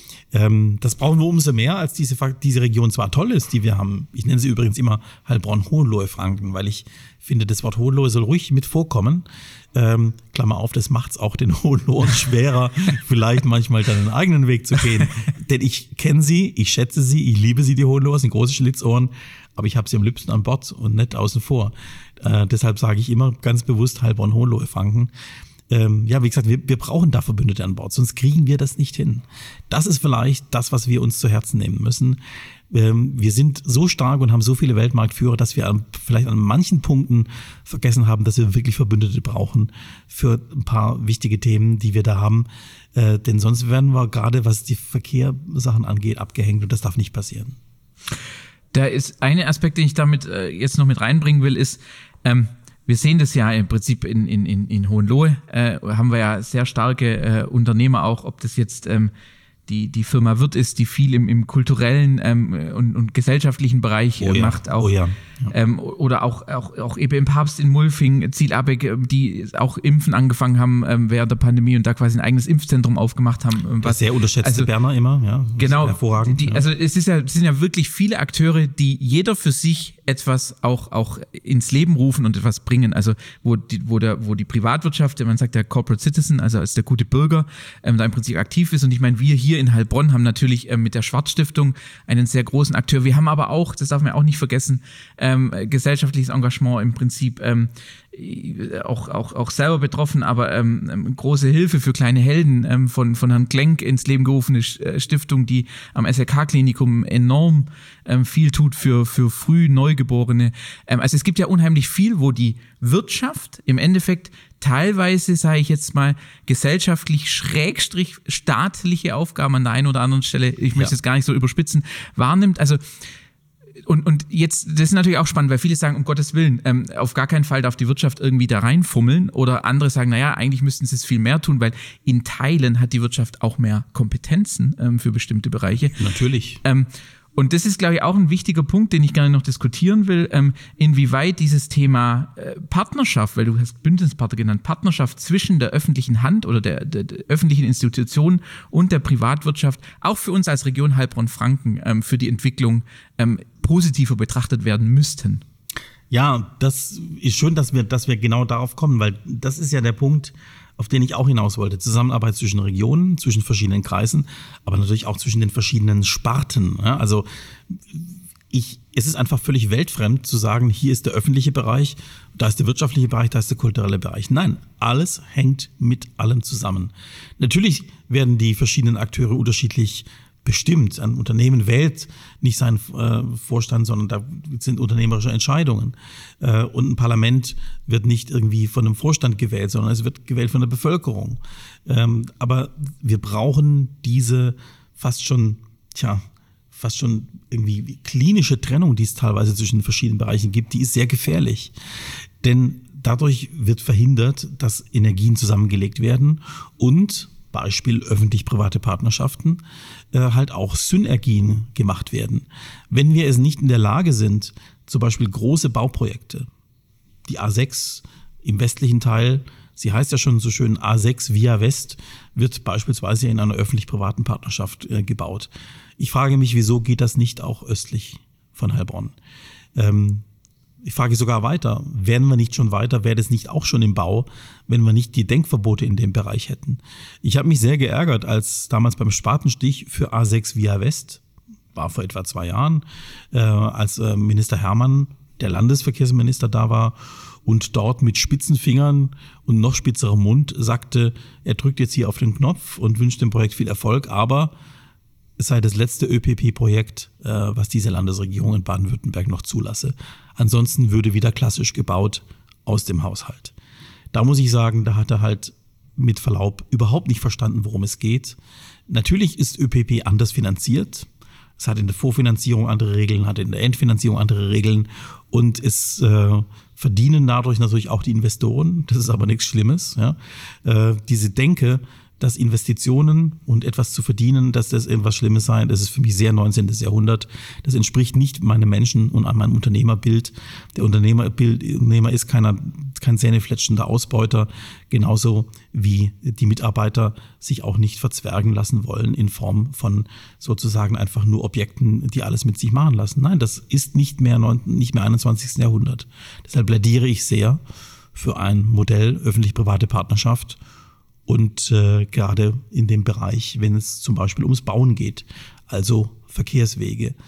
Das brauchen wir umso mehr, als diese Region zwar toll ist, die wir haben. Ich nenne sie übrigens immer Heilbronn-Hohenlohe-Franken, weil ich finde, das Wort Hohenlohe soll ruhig mit vorkommen. Klammer auf, das macht es auch den Hohenlohen schwerer, vielleicht manchmal deinen eigenen Weg zu gehen. Denn ich kenne sie, ich schätze sie, ich liebe sie, die Hohenloher, sind große Schlitzohren, aber ich habe sie am liebsten an Bord und nicht außen vor. Deshalb sage ich immer ganz bewusst Heilbronn-Hohenlohe-Franken. Wie gesagt, wir brauchen da Verbündete an Bord, sonst kriegen wir das nicht hin. Das ist vielleicht das, was wir uns zu Herzen nehmen müssen. Wir sind so stark und haben so viele Weltmarktführer, dass wir vielleicht an manchen Punkten vergessen haben, dass wir wirklich Verbündete brauchen für ein paar wichtige Themen, die wir da haben. Denn sonst werden wir gerade, was die Verkehrssachen angeht, abgehängt, und das darf nicht passieren. Da ist ein Aspekt, den ich damit jetzt noch mit reinbringen will, ist, wir sehen das ja im Prinzip in Hohenlohe, haben wir ja sehr starke Unternehmer auch, ob das jetzt die Firma Wirth ist, die viel im kulturellen und gesellschaftlichen Bereich macht. Auch, oder auch EBM Papst in Mulfing, Ziel Abeck, die auch Impfen angefangen haben während der Pandemie und da quasi ein eigenes Impfzentrum aufgemacht haben. Was sehr unterschätzte Berner immer, ja. Genau. Hervorragend. Also es sind ja wirklich viele Akteure, die jeder für sich etwas auch ins Leben rufen und etwas bringen. Also wo die Privatwirtschaft, man sagt der Corporate Citizen, also als der gute Bürger, da im Prinzip aktiv ist. Und ich meine, wir hier in Heilbronn haben natürlich mit der Schwarz-Stiftung einen sehr großen Akteur. Wir haben aber auch, das darf man auch nicht vergessen, gesellschaftliches Engagement im Prinzip auch selber betroffen, aber große Hilfe für kleine Helden von Herrn Klenk ins Leben gerufene Stiftung, die am SRK-Klinikum enorm viel tut für früh Neugeborene. Also es gibt ja unheimlich viel, wo die Wirtschaft im Endeffekt teilweise, sage ich jetzt mal, gesellschaftlich / staatliche Aufgaben an der einen oder anderen Stelle, ich möchte es gar nicht so überspitzen, wahrnimmt. Also und jetzt, das ist natürlich auch spannend, weil viele sagen, um Gottes Willen, auf gar keinen Fall darf die Wirtschaft irgendwie da reinfummeln, oder andere sagen, naja, eigentlich müssten sie es viel mehr tun, weil in Teilen hat die Wirtschaft auch mehr Kompetenzen für bestimmte Bereiche. Natürlich. Und das ist, glaube ich, auch ein wichtiger Punkt, den ich gerne noch diskutieren will, inwieweit dieses Thema Partnerschaft, weil du hast Bündnispartner genannt, Partnerschaft zwischen der öffentlichen Hand oder der öffentlichen Institution und der Privatwirtschaft auch für uns als Region Heilbronn-Franken für die Entwicklung positiver betrachtet werden müssten. Ja, das ist schön, dass wir genau darauf kommen, weil das ist ja der Punkt, auf den ich auch hinaus wollte. Zusammenarbeit zwischen Regionen, zwischen verschiedenen Kreisen, aber natürlich auch zwischen den verschiedenen Sparten. Ja, also es ist einfach völlig weltfremd zu sagen, hier ist der öffentliche Bereich, da ist der wirtschaftliche Bereich, da ist der kulturelle Bereich. Nein, alles hängt mit allem zusammen. Natürlich werden die verschiedenen Akteure unterschiedlich bestimmt. Ein Unternehmen wählt nicht seinen Vorstand, sondern da sind unternehmerische Entscheidungen. Und ein Parlament wird nicht irgendwie von einem Vorstand gewählt, sondern es wird gewählt von der Bevölkerung. Aber wir brauchen diese fast schon irgendwie klinische Trennung, die es teilweise zwischen den verschiedenen Bereichen gibt, die ist sehr gefährlich. Denn dadurch wird verhindert, dass Energien zusammengelegt werden und Beispiel öffentlich-private Partnerschaften, halt auch Synergien gemacht werden. Wenn wir es nicht in der Lage sind, zum Beispiel große Bauprojekte, die A6 im westlichen Teil, sie heißt ja schon so schön A6 Via West, wird beispielsweise in einer öffentlich-privaten Partnerschaft gebaut. Ich frage mich, wieso geht das nicht auch östlich von Heilbronn? Ich frage sogar weiter, wären wir nicht schon weiter, wäre das nicht auch schon im Bau, wenn wir nicht die Denkverbote in dem Bereich hätten. Ich habe mich sehr geärgert, als damals beim Spatenstich für A6 Via West, war vor etwa 2 Jahren, als Minister Hermann, der Landesverkehrsminister, da war und dort mit spitzen Fingern und noch spitzerem Mund sagte, er drückt jetzt hier auf den Knopf und wünscht dem Projekt viel Erfolg, aber es sei das letzte ÖPP-Projekt, was diese Landesregierung in Baden-Württemberg noch zulasse. Ansonsten würde wieder klassisch gebaut aus dem Haushalt. Da muss ich sagen, da hat er halt mit Verlaub überhaupt nicht verstanden, worum es geht. Natürlich ist ÖPP anders finanziert. Es hat in der Vorfinanzierung andere Regeln, hat in der Endfinanzierung andere Regeln und es verdienen dadurch natürlich auch die Investoren. Das ist aber nichts Schlimmes. Ja. Diese Denke, dass Investitionen und etwas zu verdienen, dass das irgendwas Schlimmes sei, das ist für mich sehr 19. Jahrhundert. Das entspricht nicht meinem Menschen und meinem Unternehmerbild. Der Unternehmer ist kein zähnefletschender Ausbeuter, genauso wie die Mitarbeiter sich auch nicht verzwergen lassen wollen in Form von sozusagen einfach nur Objekten, die alles mit sich machen lassen. Nein, das ist nicht mehr 21. Jahrhundert. Deshalb plädiere ich sehr für ein Modell öffentlich-private Partnerschaft. Und gerade in dem Bereich, wenn es zum Beispiel ums Bauen geht, also Verkehrswege.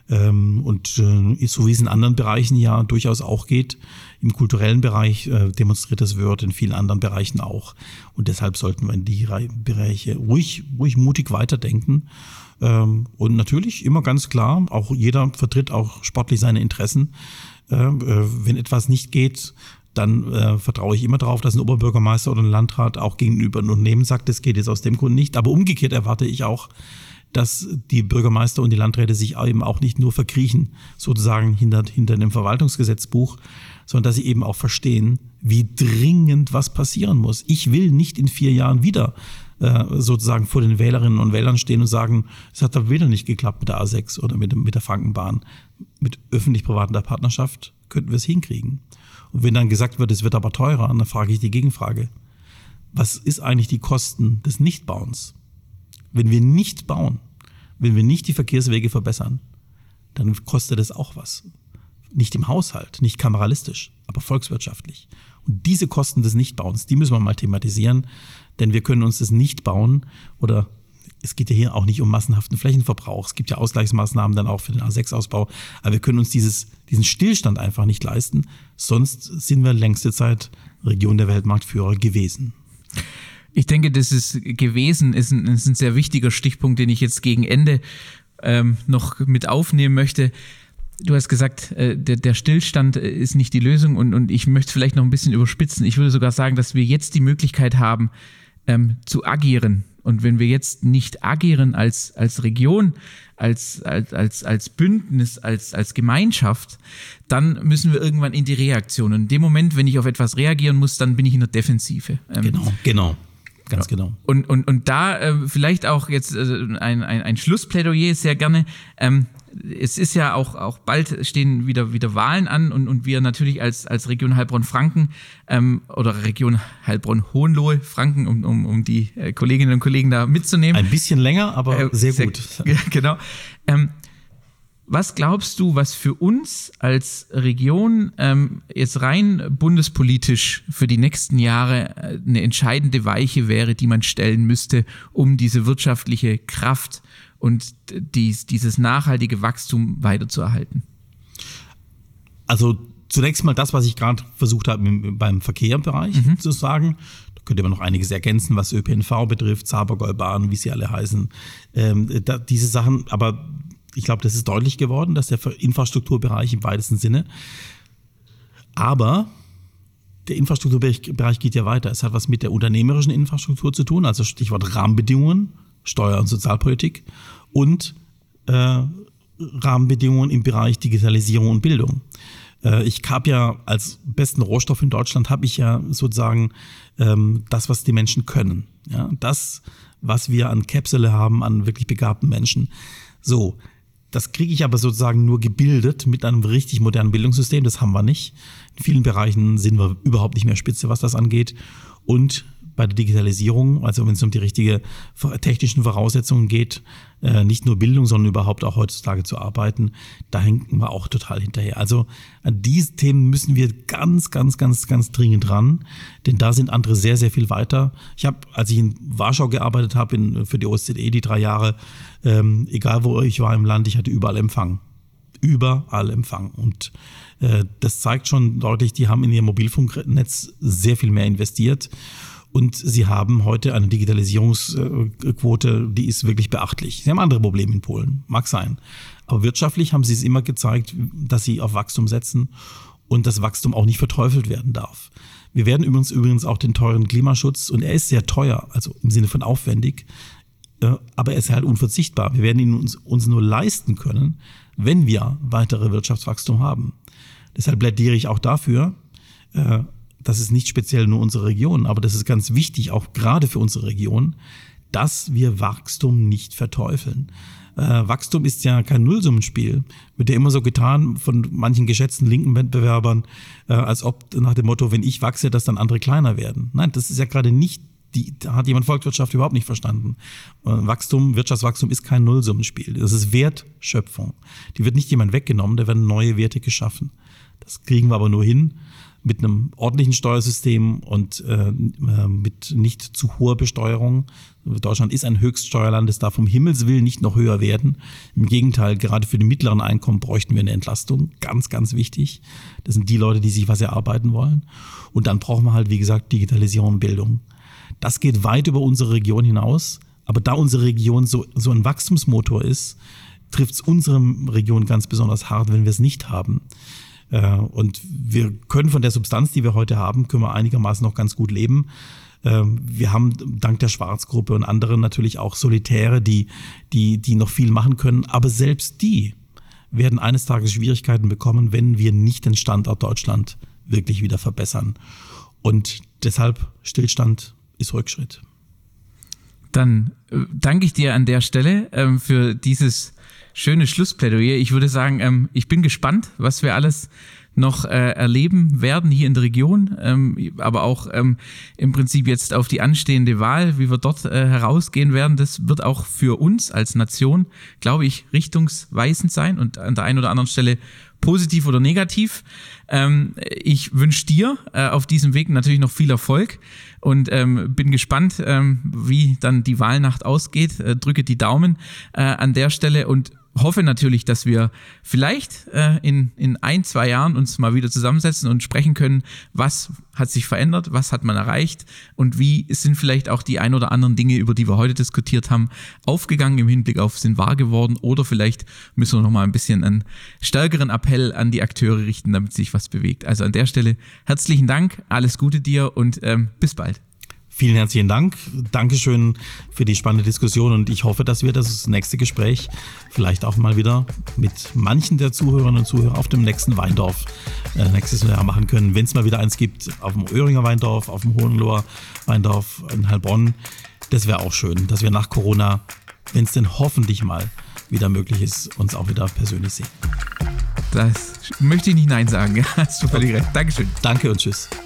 Und so wie es in anderen Bereichen ja durchaus auch geht, im kulturellen Bereich demonstriert das Word, in vielen anderen Bereichen auch. Und deshalb sollten wir in die Bereiche ruhig mutig weiterdenken. Und natürlich immer ganz klar, auch jeder vertritt auch sportlich seine Interessen. Wenn etwas nicht geht, dann vertraue ich immer darauf, dass ein Oberbürgermeister oder ein Landrat auch gegenüber einem Unternehmen sagt, das geht jetzt aus dem Grund nicht. Aber umgekehrt erwarte ich auch, dass die Bürgermeister und die Landräte sich eben auch nicht nur verkriechen, sozusagen hinter dem Verwaltungsgesetzbuch, sondern dass sie eben auch verstehen, wie dringend was passieren muss. Ich will nicht in 4 Jahren wieder sozusagen vor den Wählerinnen und Wählern stehen und sagen, es hat da wieder nicht geklappt mit der A6 oder mit der Frankenbahn. Mit öffentlich-privater Partnerschaft könnten wir es hinkriegen. Und wenn dann gesagt wird, es wird aber teurer, dann frage ich die Gegenfrage. Was ist eigentlich die Kosten des Nichtbauens? Wenn wir nicht bauen, wenn wir nicht die Verkehrswege verbessern, dann kostet es auch was. Nicht im Haushalt, nicht kameralistisch, aber volkswirtschaftlich. Und diese Kosten des Nichtbauens, die müssen wir mal thematisieren, denn wir können uns das Nichtbauen oder es geht ja hier auch nicht um massenhaften Flächenverbrauch. Es gibt ja Ausgleichsmaßnahmen dann auch für den A6-Ausbau. Aber wir können uns diesen Stillstand einfach nicht leisten. Sonst sind wir längste Zeit Region der Weltmarktführer gewesen. Ich denke, das ist gewesen, ist ein sehr wichtiger Stichpunkt, den ich jetzt gegen Ende noch mit aufnehmen möchte. Du hast gesagt, der Stillstand ist nicht die Lösung und ich möchte vielleicht noch ein bisschen überspitzen. Ich würde sogar sagen, dass wir jetzt die Möglichkeit haben, zu agieren. Und wenn wir jetzt nicht agieren als Region, als Bündnis, als Gemeinschaft, dann müssen wir irgendwann in die Reaktion. Und in dem Moment, wenn ich auf etwas reagieren muss, dann bin ich in der Defensive. Genau. Ganz genau. Und da vielleicht auch jetzt ein Schlussplädoyer sehr gerne. Es ist ja auch bald stehen wieder Wahlen an und wir natürlich als Region Heilbronn-Franken oder Region Heilbronn-Hohenlohe, Franken, um die Kolleginnen und Kollegen da mitzunehmen. Ein bisschen länger, aber sehr gut. Genau. Was glaubst du, was für uns als Region jetzt rein bundespolitisch für die nächsten Jahre eine entscheidende Weiche wäre, die man stellen müsste, um diese wirtschaftliche Kraft und dieses nachhaltige Wachstum weiterzuerhalten? Also zunächst mal das, was ich gerade versucht habe beim Verkehrbereich zu sagen. Da könnte man noch einiges ergänzen, was ÖPNV betrifft, Zabergäubahn, wie sie alle heißen. Diese Sachen, aber ich glaube, das ist deutlich geworden, dass der Infrastrukturbereich im weitesten Sinne. Aber der Infrastrukturbereich geht ja weiter. Es hat was mit der unternehmerischen Infrastruktur zu tun, also Stichwort Rahmenbedingungen, Steuer- und Sozialpolitik und Rahmenbedingungen im Bereich Digitalisierung und Bildung. Ich habe ja als besten Rohstoff in Deutschland, habe ich ja sozusagen das, was die Menschen können. Ja? Das, was wir an Käpsele haben, an wirklich begabten Menschen. So, das kriege ich aber sozusagen nur gebildet mit einem richtig modernen Bildungssystem. Das haben wir nicht. In vielen Bereichen sind wir überhaupt nicht mehr spitze, was das angeht. Und bei der Digitalisierung, also wenn es um die richtigen technischen Voraussetzungen geht, nicht nur Bildung, sondern überhaupt auch heutzutage zu arbeiten, da hängen wir auch total hinterher. Also an diese Themen müssen wir ganz dringend ran, denn da sind andere sehr, sehr viel weiter. Ich habe, als ich in Warschau gearbeitet habe, für die OSZE die 3 Jahre, egal wo ich war im Land, ich hatte überall Empfang. Überall Empfang. Und das zeigt schon deutlich, die haben in ihr Mobilfunknetz sehr viel mehr investiert. Und sie haben heute eine Digitalisierungsquote, die ist wirklich beachtlich. Sie haben andere Probleme in Polen, mag sein. Aber wirtschaftlich haben sie es immer gezeigt, dass sie auf Wachstum setzen und das Wachstum auch nicht verteufelt werden darf. Wir werden übrigens auch den teuren Klimaschutz, und er ist sehr teuer, also im Sinne von aufwendig, aber er ist halt unverzichtbar. Wir werden ihn uns nur leisten können, wenn wir weitere Wirtschaftswachstum haben. Deshalb plädiere ich auch dafür, das ist nicht speziell nur unsere Region, aber das ist ganz wichtig, auch gerade für unsere Region, dass wir Wachstum nicht verteufeln. Wachstum ist ja kein Nullsummenspiel. Wird ja immer so getan von manchen geschätzten linken Wettbewerbern, als ob nach dem Motto, wenn ich wachse, dass dann andere kleiner werden. Nein, das ist ja gerade nicht, da hat jemand Volkswirtschaft überhaupt nicht verstanden. Wirtschaftswachstum ist kein Nullsummenspiel. Das ist Wertschöpfung. Die wird nicht jemand weggenommen, da werden neue Werte geschaffen. Das kriegen wir aber nur hin mit einem ordentlichen Steuersystem und mit nicht zu hoher Besteuerung. Deutschland ist ein Höchststeuerland, es darf um Himmels Willen nicht noch höher werden. Im Gegenteil, gerade für die mittleren Einkommen bräuchten wir eine Entlastung. Ganz wichtig. Das sind die Leute, die sich was erarbeiten wollen. Und dann brauchen wir halt, wie gesagt, Digitalisierung und Bildung. Das geht weit über unsere Region hinaus. Aber da unsere Region so ein Wachstumsmotor ist, trifft es unsere Region ganz besonders hart, wenn wir es nicht haben. Und wir können von der Substanz, die wir heute haben, können wir einigermaßen noch ganz gut leben. Wir haben dank der Schwarzgruppe und anderen natürlich auch Solitäre, die noch viel machen können. Aber selbst die werden eines Tages Schwierigkeiten bekommen, wenn wir nicht den Standort Deutschland wirklich wieder verbessern. Und deshalb Stillstand ist Rückschritt. Dann danke ich dir an der Stelle für dieses schöne Schlussplädoyer. Ich würde sagen, ich bin gespannt, was wir alles noch erleben werden hier in der Region, aber auch im Prinzip jetzt auf die anstehende Wahl, wie wir dort herausgehen werden. Das wird auch für uns als Nation, glaube ich, richtungsweisend sein und an der einen oder anderen Stelle positiv oder negativ. Ich wünsche dir auf diesem Weg natürlich noch viel Erfolg und bin gespannt, wie dann die Wahlnacht ausgeht. Drücke die Daumen an der Stelle und hoffe natürlich, dass wir vielleicht in 1-2 Jahren uns mal wieder zusammensetzen und sprechen können, was hat sich verändert, was hat man erreicht und wie sind vielleicht auch die ein oder anderen Dinge, über die wir heute diskutiert haben, aufgegangen im Hinblick auf, sind wahr geworden oder vielleicht müssen wir noch mal ein bisschen einen stärkeren Appell an die Akteure richten, damit sich was bewegt. Also an der Stelle herzlichen Dank, alles Gute dir und bis bald. Vielen herzlichen Dank. Dankeschön für die spannende Diskussion und ich hoffe, dass wir das nächste Gespräch vielleicht auch mal wieder mit manchen der Zuhörerinnen und Zuhörer auf dem nächsten Weindorf nächstes Jahr machen können. Wenn es mal wieder eins gibt, auf dem Öhringer Weindorf, auf dem Hohenloher Weindorf in Heilbronn, das wäre auch schön, dass wir nach Corona, wenn es denn hoffentlich mal wieder möglich ist, uns auch wieder persönlich sehen. Das möchte ich nicht Nein sagen. Hast du völlig recht. Dankeschön. Danke und tschüss.